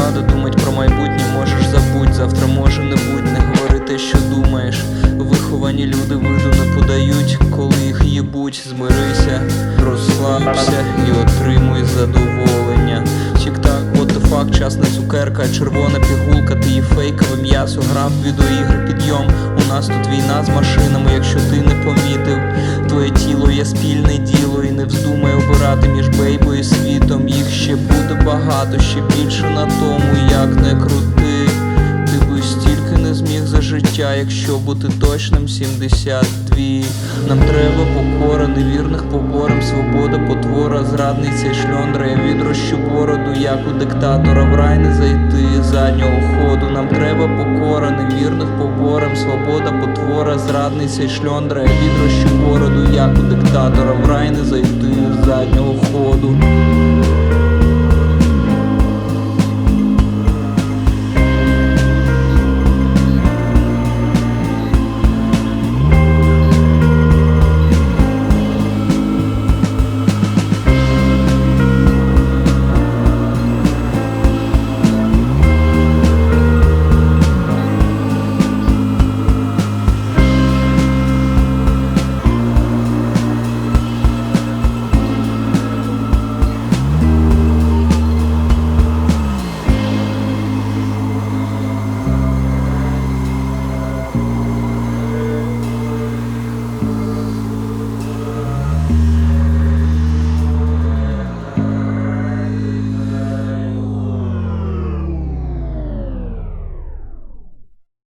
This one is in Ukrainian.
надо думать про майбутнє, можеш забудь, завтра може не будь, не говори те, що думаєш. Виховані люди виду не подають, коли їх їбуть. Змирися, розслабся і отримуй задоволення. Тік-так, what the fuck, час не цукерка, червона пігулка, ти є фейкове м'ясо, гра в відеоігри, підйом. У нас тут війна з машинами, якщо ти не помітив. Твоє тіло є спільне діло, і не вздумай обирати між бейбою і світом. Їх ще буде багато, ще більше на тому, як не крути. Ти би стільки не зміг за життя, якщо бути точним 72. Нам треба покора, невірних поборем, свобода, потвора, зрадниця й шльондра. Я відрощу бороду, як у диктатора, в рай не зайти заднього ходу. Нам треба покора, невірних поборем, свобода, потвора, зрадниця й шльондра. Я відрощу бороду, як у диктатора, в рай не зайти заднього ходу.